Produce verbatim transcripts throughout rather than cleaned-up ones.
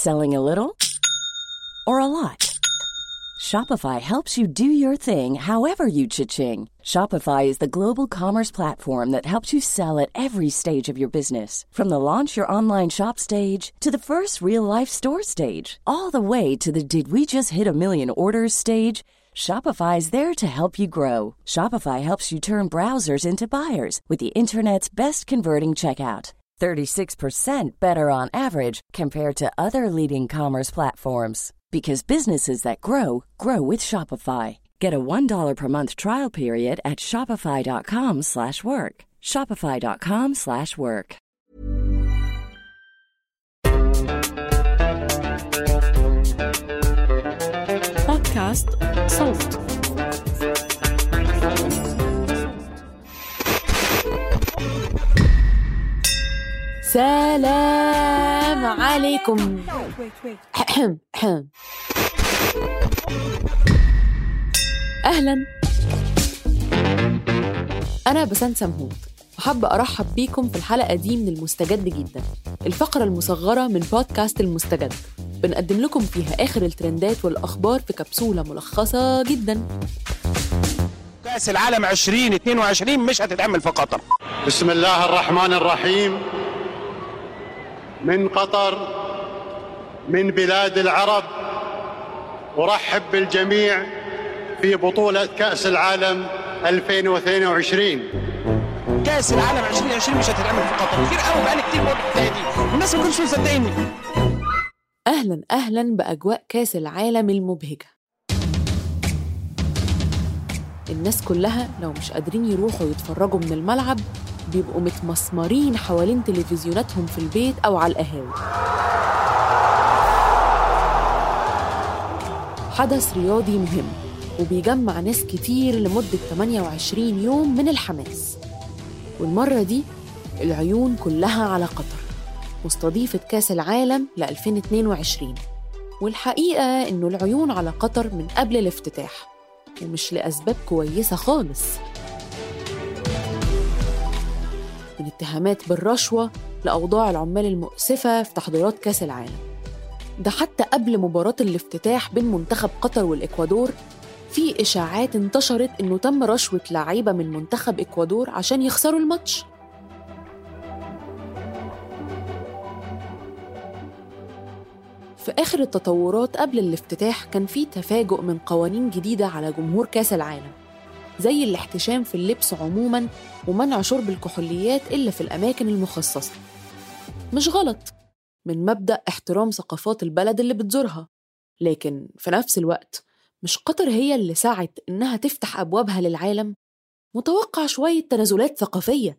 Selling a little or a lot? Shopify helps you do your thing however you cha-ching. Shopify is the global commerce platform that helps you sell at every stage of your business. From the launch your online shop stage to the first real-life store stage, all the way to the did we just hit a million orders stage. Shopify is there to help you grow. Shopify helps you turn browsers into buyers with the internet's best converting checkout. thirty-six percent better on average compared to other leading commerce platforms. Because businesses that grow, grow with Shopify. Get a one dollar per month trial period at shopify.com slash work. Shopify.com slash work. بودكاست صوت. سلام عليكم. أهلا، أنا بسنت سمهود وحابة أرحب بيكم في الحلقة دي من المستجد جدا، الفقرة المصغرة من بودكاست المستجد. بنقدم لكم فيها آخر الترندات والأخبار في كبسولة ملخصة جدا. كأس العالم عشرين اثنين وعشرين مش هتتعمل في قطر. بسم الله الرحمن الرحيم. من قطر، من بلاد العرب، أرحب بالجميع في بطولة كأس العالم ألفين واثنين وعشرين. كأس العالم عشرين عشرين مش هتتعمل في قطر. كتير قوي بقالي كتير بقول الحكاية دي والناس ما كانوش مصدقيني. أهلا أهلا بأجواء كأس العالم المبهجة. الناس كلها لو مش قادرين يروحوا يتفرجوا من الملعب بيبقوا متمسمرين حوالين تلفزيوناتهم في البيت أو على القهاوي. حدث رياضي مهم وبيجمع ناس كتير لمدة ثمانية وعشرين يوم من الحماس. والمرة دي العيون كلها على قطر مستضيفة كأس العالم ل ألفين واثنين وعشرين. والحقيقة إنه العيون على قطر من قبل الافتتاح ومش لأسباب كويسة خالص، من اتهامات بالرشوة لأوضاع العمال المؤسفة في تحضيرات كأس العالم. ده حتى قبل مباراة الافتتاح بين منتخب قطر والإكوادور في إشاعات انتشرت إنه تم رشوة لعيبة من منتخب إكوادور عشان يخسروا الماتش. في آخر التطورات قبل الافتتاح كان في تفاجؤ من قوانين جديدة على جمهور كأس العالم، زي الاحتشام في اللبس عموماً ومنع شرب الكحوليات إلا في الأماكن المخصصة. مش غلط من مبدأ احترام ثقافات البلد اللي بتزورها، لكن في نفس الوقت مش قطر هي اللي سعت إنها تفتح أبوابها للعالم؟ متوقع شوية تنازلات ثقافية.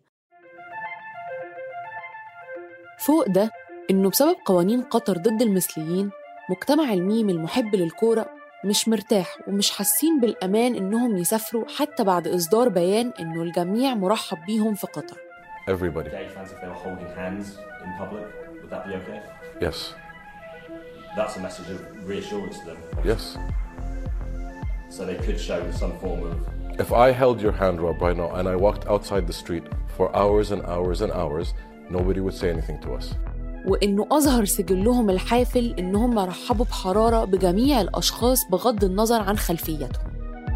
فوق ده إنه بسبب قوانين قطر ضد المثليين مجتمع الميم المحب للكورة مش مرتاح ومش حاسين بالأمان إنهم يسافروا حتى بعد إصدار بيان إنه الجميع مرحب بيهم في قطر. Everybody. Gay fans, if they were holding hands in public, would that be okay? Yes. That's a message of reassurance to them. Yes. So they could show some form of... If I held your hand, Rob, right now, and I walked outside the street for hours and hours and hours, nobody would say anything to us. وإنه أظهر سجلهم الحافل إنهم رحبوا بحرارة بجميع الأشخاص بغض النظر عن خلفيتهم.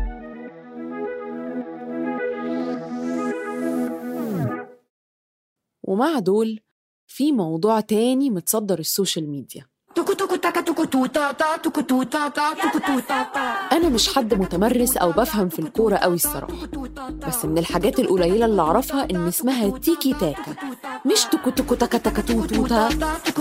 ومع دول في موضوع تاني متصدر السوشيال ميديا. أنا مش حد متمرس أو بفهم في الكورة أوي الصراحة، بس من الحاجات القليلة اللي أعرفها إن اسمها تيكي تاكا، مش توكو توكو تاكا تاكا توتوتا.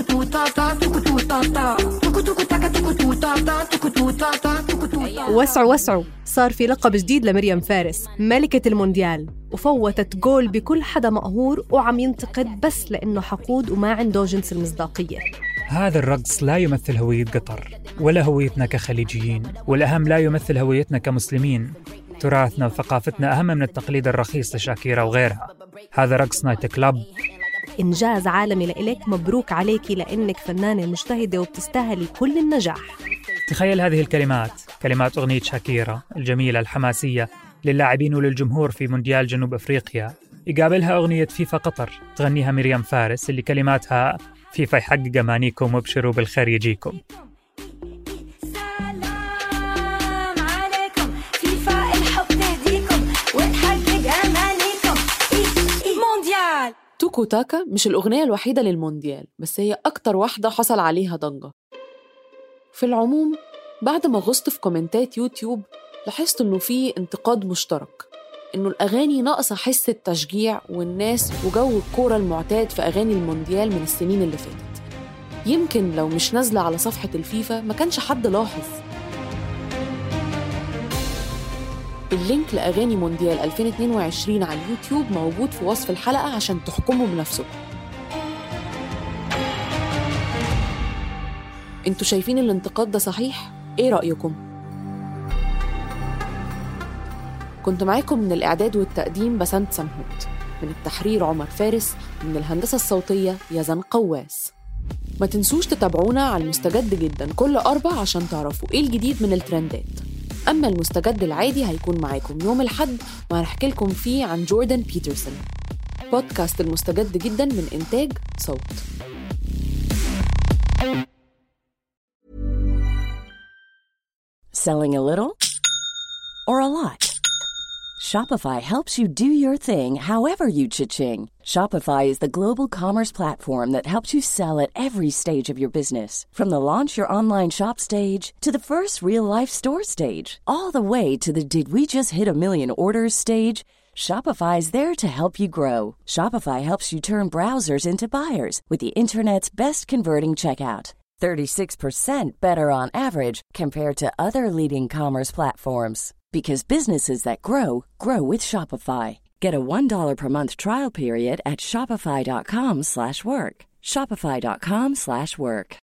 وسعوا وسعوا، صار في لقب جديد لمريم فارس، ملكة المونديال، وفوتت جول بكل حدا مقهور وعم ينتقد بس لأنه حقود وما عنده جنس المصداقية. هذا الرقص لا يمثل هوية قطر ولا هويتنا كخليجيين، والأهم لا يمثل هويتنا كمسلمين. تراثنا وثقافتنا أهم من التقليد الرخيص لشاكيرا وغيرها. هذا رقص نايت كلاب. إنجاز عالمي لإلك، مبروك عليكي لأنك فنانة مجتهدة وبتستاهلي كل النجاح. تخيل هذه الكلمات، كلمات أغنية شاكيرا الجميلة الحماسية للاعبين وللجمهور في مونديال جنوب أفريقيا، يقابلها أغنية فيفا قطر تغنيها مريم فارس اللي كلماتها فيفا يحقق أمانيكم وابشروا بالخير يجيكم. توكو تاكا مش الأغنية الوحيدة للمونديال، بس هي أكتر واحدة حصل عليها ضجة. في العموم بعد ما غصت في كومنتات يوتيوب لاحظت إنه في انتقاد مشترك، إنه الأغاني ناقصة حس التشجيع والناس وجو الكورة المعتاد في أغاني المونديال من السنين اللي فاتت. يمكن لو مش نازلة على صفحة الفيفا ما كانش حد لاحظ. اللينك لأغاني مونديال ألفين واثنين وعشرين على اليوتيوب موجود في وصف الحلقة عشان تحكموا بنفسكم. انتوا شايفين الانتقاد ده صحيح؟ ايه رأيكم؟ كنت معاكم من الإعداد والتقديم بسنت سمهوت، من التحرير عمر فارس، من الهندسة الصوتية يزن قواس. ما تنسوش تتابعونا على المستجد جدا كل أربع عشان تعرفوا ايه الجديد من الترندات. أما المستجد العادي هيكون معاكم يوم الأحد وهنحكي لكم فيه عن جوردن بيترسون. بودكاست المستجد جدا من إنتاج صوت. Selling a little or a lot? Shopify helps you do your thing however you cha-ching. Shopify is the global commerce platform that helps you sell at every stage of your business. From the launch your online shop stage to the first real-life store stage, all the way to the did we just hit a million orders stage. Shopify is there to help you grow. Shopify helps you turn browsers into buyers with the internet's best converting checkout. thirty-six percent better on average compared to other leading commerce platforms. Because businesses that grow, grow with Shopify. Get a one dollar per month trial period at shopify.com slash work. Shopify.com slash work.